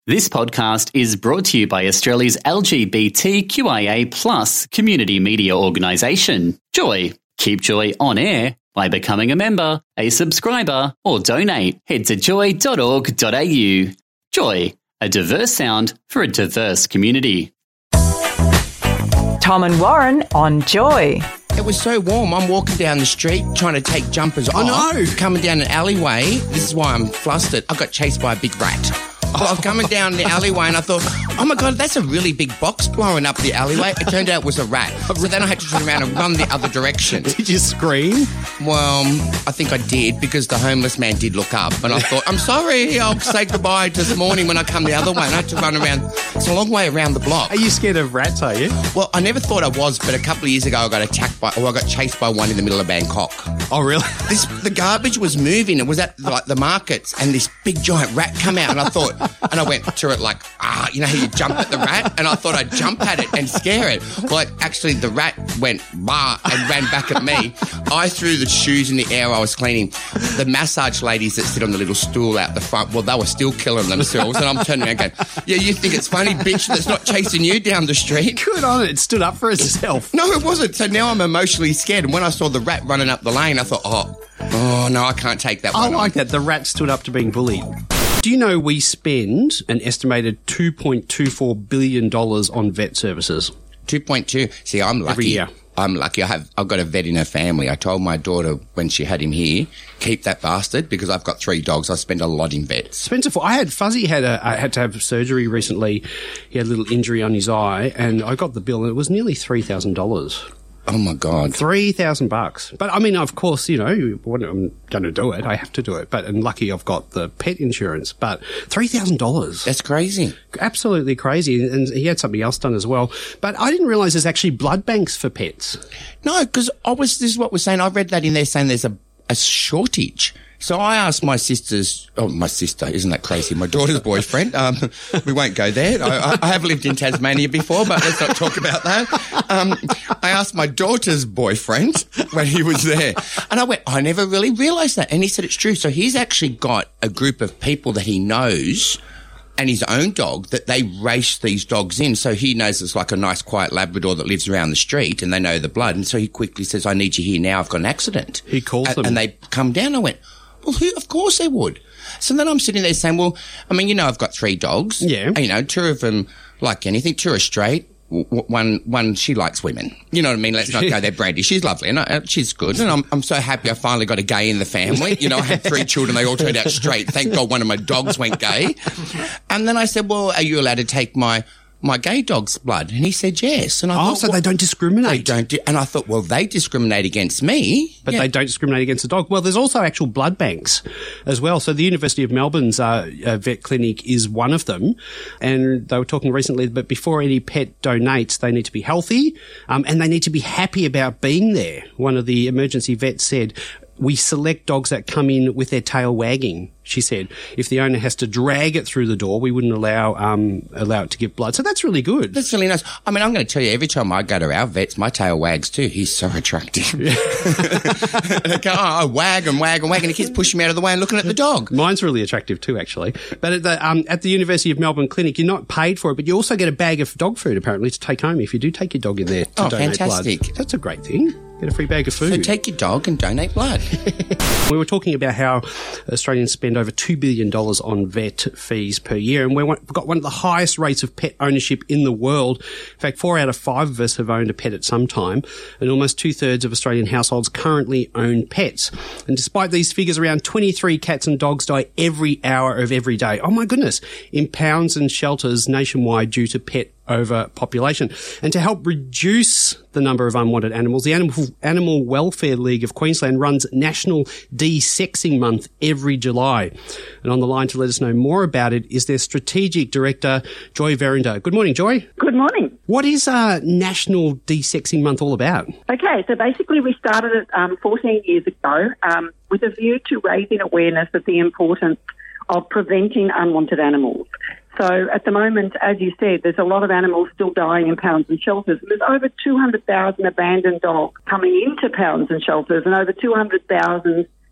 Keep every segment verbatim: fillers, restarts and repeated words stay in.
This podcast is brought to you by Australia's L G B T Q I A plus community media organisation, Joy. Keep Joy on air by becoming a member, a subscriber, or donate. Head to joy dot org dot a u. Joy, a diverse sound for a diverse community. Tom and Warren on Joy. It was so warm. I'm walking down the street trying to take jumpers off. Oh, no. Coming down an alleyway. This is why I'm flustered. I got chased by a big rat. Well, I was coming down the alleyway and I thought, oh my God, that's a really big box blowing up the alleyway. It turned out it was a rat. So then I had to turn around and run the other direction. Did you scream? Well, I think I did because the homeless man did look up and I thought, I'm sorry, I'll say goodbye this morning when I come the other way. And I had to run around. It's a long way around the block. Are you scared of rats, are you? Well, I never thought I was, but a couple of years ago I got attacked by, or I got chased by one in the middle of Bangkok. Oh, really? This, the garbage was moving. It was at like the markets and this big giant rat come out and I thought, and I went to it like, ah, you know how you jump at the rat? And I thought I'd jump at it and scare it. But actually the rat went bah and ran back at me. I threw the shoes in the air I was cleaning. The massage ladies that sit on the little stool out the front, well, they were still killing themselves. And I'm turning around going, yeah, you think it's funny, bitch, that's not chasing you down the street? Good on it. It stood up for itself. No, it wasn't. So now I'm emotionally scared. And when I saw the rat running up the lane, I thought, oh, oh no, I can't take that I one like on. that. The rat stood up to being bullied. Do you know we spend an estimated two point two four billion dollars on vet services? two point two. See, I'm lucky. Every year. I'm lucky. I have, I've got a vet in her family. I told my daughter when she had him here, keep that bastard because I've got three dogs. I spend a lot in vets. Spencer, I had Fuzzy had a, I had to have surgery recently. He had a little injury on his eye, and I got the bill, and it was nearly three thousand dollars. Oh my God. Three thousand bucks. But I mean, of course, you know, when I'm going to do it, I have to do it. But, and lucky I've got the pet insurance, but three thousand dollars. That's crazy. Absolutely crazy. And he had something else done as well. But I didn't realise there's actually blood banks for pets. No, because I was, this is what we're saying. I read that in there saying there's a, a shortage. So I asked my sister's, oh, my sister, isn't that crazy? My daughter's boyfriend. Um, we won't go there. I, I have lived in Tasmania before, but let's not talk about that. Um, I asked my daughter's boyfriend when he was there and I went, I never really realised that. And he said it's true. So he's actually got a group of people that he knows and his own dog that they race these dogs in. So he knows it's like a nice quiet Labrador that lives around the street and they know the blood. And so he quickly says, I need you here now. I've got an accident. He calls and, them. And they come down. I went, well, who, of course they would. So then I'm sitting there saying, well, I mean, you know, I've got three dogs. Yeah. You know, two of them like anything. Two are straight. W- one, one, she likes women. You know what I mean? Let's not go there, Brandy. She's lovely and I, she's good. And I'm, I'm so happy I finally got a gay in the family. You know, I had three children. They all turned out straight. Thank God one of my dogs went gay. And then I said, well, are you allowed to take my, my gay dog's blood? And he said yes. And I Oh, thought, so well, they don't discriminate. They don't do, and I thought, well, they discriminate against me. But Yeah. they don't discriminate against the dog. Well, there's also actual blood banks as well. So the University of Melbourne's uh, uh, vet clinic is one of them. And they were talking recently, but before any pet donates, they need to be healthy um, and they need to be happy about being there. One of the emergency vets said, we select dogs that come in with their tail wagging. She said, if the owner has to drag it through the door, we wouldn't allow um, allow it to give blood. So that's really good. That's really nice. I mean, I'm going to tell you, every time I go to our vets, my tail wags too. He's so attractive. and I go, oh, I wag and wag and wag, and he keeps pushing me out of the way and looking at the dog. Mine's really attractive too, actually. But at the, um, at the University of Melbourne Clinic, you're not paid for it, but you also get a bag of dog food, apparently, to take home if you do take your dog in there to Oh, donate fantastic. blood. That's a great thing. Get a free bag of food. So take your dog and donate blood. We were talking about how Australians spend over two billion dollars on vet fees per year, and we've got one of the highest rates of pet ownership in the world. In fact, four out of five of us have owned a pet at some time, and almost two-thirds of Australian households currently own pets. And despite these figures, around twenty-three cats and dogs die every hour of every day. Oh my goodness. In pounds and shelters nationwide due to pet overpopulation. And to help reduce the number of unwanted animals, the Animal, Animal Welfare League of Queensland runs National De-Sexing Month every July. And on the line to let us know more about it is their Strategic Director, Joy Verinder. Good morning, Joy. Good morning. What is uh, National De-Sexing Month all about? Okay, so basically we started it um, fourteen years ago um, with a view to raising awareness of the importance of preventing unwanted animals. So at the moment, as you said, there's a lot of animals still dying in pounds and shelters. There's over two hundred thousand abandoned dogs coming into pounds and shelters and over two hundred thousand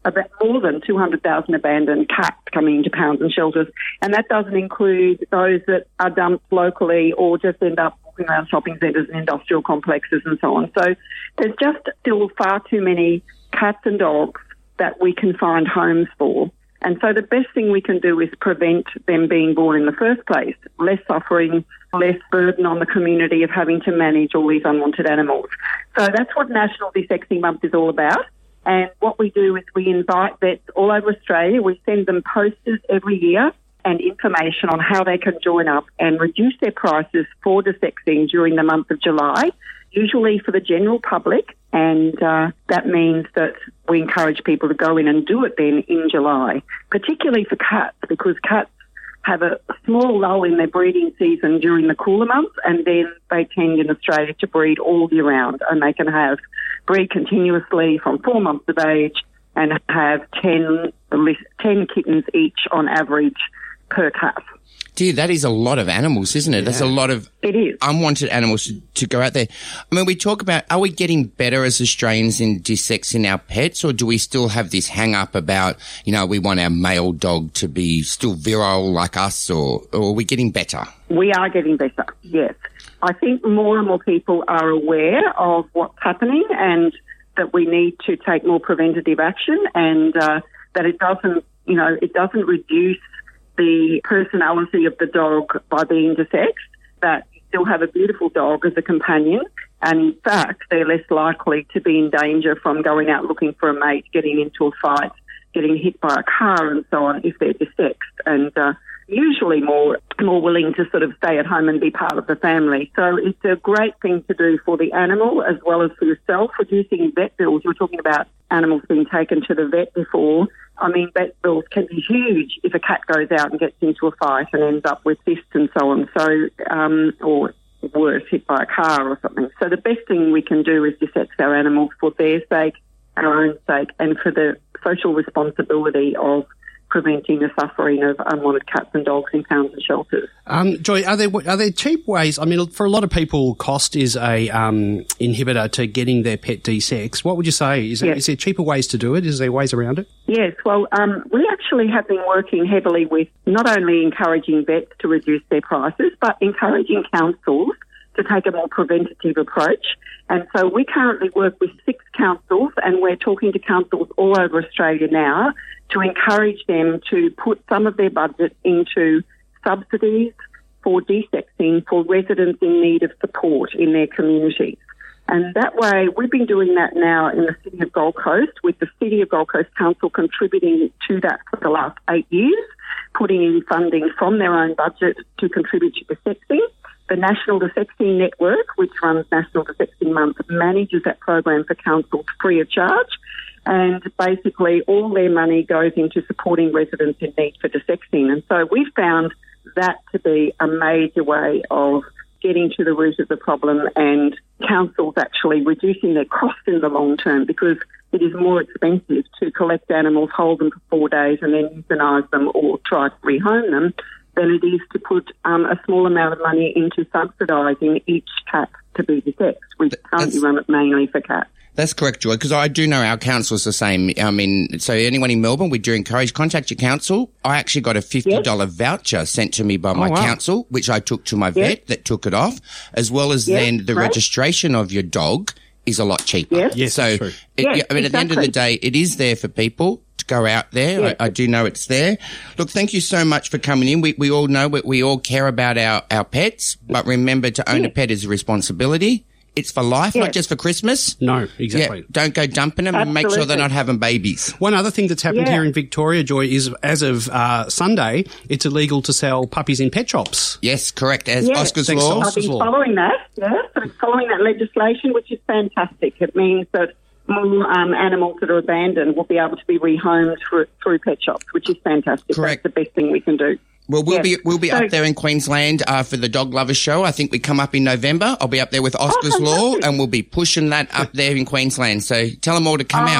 about more than two hundred thousand abandoned cats coming into pounds and shelters, and that doesn't include those that are dumped locally or just end up walking around shopping centres and industrial complexes and so on. So there's just still far too many cats and dogs that we can find homes for. And so the best thing we can do is prevent them being born in the first place. Less suffering, less burden on the community of having to manage all these unwanted animals. So that's what National Desexing Month is all about. And what we do is we invite vets all over Australia. We send them posters every year and information on how they can join up and reduce their prices for desexing during the month of July, usually for the general public. And uh, that means that we encourage people to go in and do it then in July, particularly for cats, because cats have a small lull in their breeding season during the cooler months, and then they tend in Australia to breed all year round, and they can have breed continuously from four months of age and have ten, ten kittens each on average per calf. Dear, that is a lot of animals, isn't it? Yeah. That's a lot of it is. unwanted animals to, to go out there. I mean, we talk about, are we getting better as Australians in desexing our pets, or do we still have this hang-up about, you know, we want our male dog to be still virile like us, or, or are we getting better? We are getting better, yes. I think more and more people are aware of what's happening and that we need to take more preventative action, and uh, that it doesn't, you know, it doesn't reduce the personality of the dog by being desexed, that you still have a beautiful dog as a companion, and in fact they're less likely to be in danger from going out looking for a mate, getting into a fight, getting hit by a car and so on if they're desexed, and uh, usually more more willing to sort of stay at home and be part of the family. So it's a great thing to do for the animal as well as for yourself. Reducing vet bills, you were talking about animals being taken to the vet before. I mean, vet bills can be huge if a cat goes out and gets into a fight and ends up with cysts and so on. So, um, or worse, hit by a car or something. So the best thing we can do is desex our animals for their sake, our own sake, and for the social responsibility of preventing the suffering of unwanted cats and dogs in pounds and shelters. Um, Joy, are there are there cheap ways? I mean, for a lot of people, cost is a um, inhibitor to getting their pet desexed. What would you say? Is, yes. there, is there cheaper ways to do it? Is there ways around it? Yes. Well, um, we actually have been working heavily with not only encouraging vets to reduce their prices, but encouraging councils to take a more preventative approach. And so we currently work with six councils, and we're talking to councils all over Australia now to encourage them to put some of their budget into subsidies for desexing for residents in need of support in their communities. And that way, we've been doing that now in the City of Gold Coast, with the City of Gold Coast Council contributing to that for the last eight years, putting in funding from their own budget to contribute to desexing. The National Desexing Network, which runs National Desexing Month, manages that program for councils free of charge. And basically all their money goes into supporting residents in need for desexing. And so we found that to be a major way of getting to the root of the problem, and councils actually reducing their costs in the long term, because it is more expensive to collect animals, hold them for four days and then euthanise them or try to rehome them than it is to put um, a small amount of money into subsidising each cat to be desexed. We currently run it mainly for cats. That's correct, Joy, because I do know our council's the same. I mean, so anyone in Melbourne, we do encourage, contact your council. I actually got a fifty dollars yes. voucher sent to me by my oh, wow. council, which I took to my yes. vet that took it off, as well as yes. then the right. registration of your dog is a lot cheaper. Yes, yes so true. It, yes, I mean, exactly. At the end of the day, it is there for people to go out there. Yes. I, I do know it's there. Look, thank you so much for coming in. We we all know we, we all care about our, our pets, but remember, to own yes. a pet is a responsibility. It's for life, yes. not just for Christmas. No, exactly. Yeah, don't go dumping them. Absolutely. And make sure they're not having babies. One other thing that's happened yeah. here in Victoria, Joy, is as of uh, Sunday, it's illegal to sell puppies in pet shops. Yes, correct. As yes. Oscar's Thanks law. I've been following that, yes. I've been following that legislation, which is fantastic. It means that more um, animals that are abandoned will be able to be rehomed through, through pet shops, which is fantastic. Correct. That's the best thing we can do. Well, we'll yes. be we'll be so, up there in Queensland uh, for the Dog Lovers Show. I think we come up in November. I'll be up there with Oscar's oh, Law, and we'll be pushing that up there in Queensland. So tell them all to come oh, out.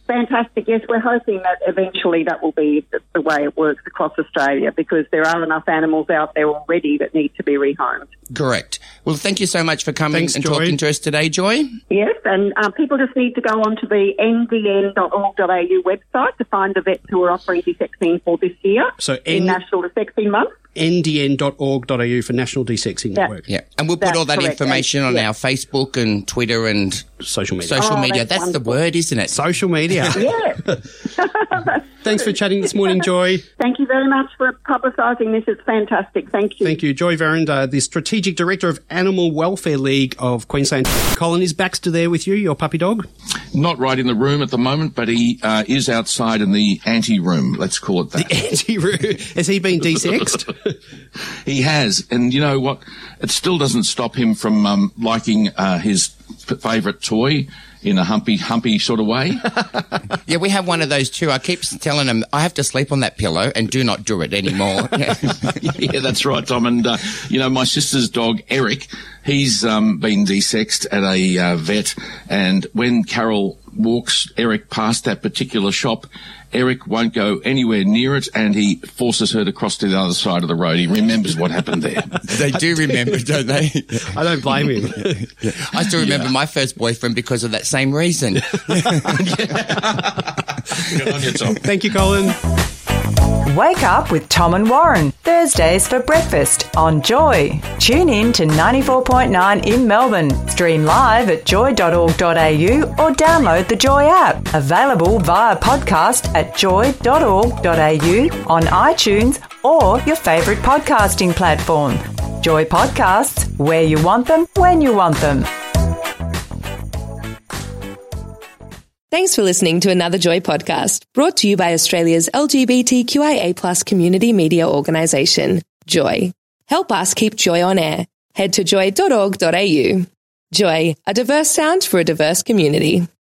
Fantastic. Yes, we're hoping that eventually that will be the, the way it works across Australia, because there are enough animals out there already that need to be rehomed. Correct. Well, thank you so much for coming Thanks, and Joy. talking to us today, Joy. Yes, and um, people just need to go onto the n d n dot org dot a u website to find the vets who are offering desexing for this year So in N- National Desexing Month. n d n dot org dot a u for National Desexing Yeah. Network. Yeah, and we'll put That's all that correct, information on yeah. our Facebook and Twitter and Social media. social Oh, media. that's That's the wonderful. word, isn't it? Social media. Yeah. Thanks for chatting this morning, Joy. Thank you very much for publicising this. It's fantastic. Thank you. Thank you. Joy Veranda, the Strategic Director of Animal Welfare League of Queensland. Colin, is Baxter there with you, your puppy dog? Not right in the room at the moment, but he uh, is outside in the ante-room, let's call it that. Anti-Roo. Has he been desexed? He has, and you know what? It still doesn't stop him from um, liking uh, his f- favourite toy in a humpy, humpy sort of way. Yeah, we have one of those too. I keep telling him I have to sleep on that pillow and do not do it anymore. Yeah, that's right, Tom. And, uh, you know, my sister's dog, Eric, he's um, been desexed at a uh, vet, and when Carol walks Eric past that particular shop, Eric won't go anywhere near it, and he forces her to cross to the other side of the road. He remembers what happened there. They do remember, don't they? I don't blame him. I still remember my first boyfriend because of that same reason. Good on you, Tom. Thank you, Colin. Wake up with Tom and Warren, Thursdays for breakfast on Joy. Tune in to ninety-four point nine in Melbourne. Stream live at joy dot org dot a u or download the Joy app. Available via podcast at joy dot org dot a u, on iTunes or your favourite podcasting platform. Joy Podcasts, where you want them, when you want them. Thanks for listening to another Joy podcast, brought to you by Australia's L G B T Q I A plus community media organisation, Joy. Help us keep Joy on air. Head to joy dot org dot a u. Joy, a diverse sound for a diverse community.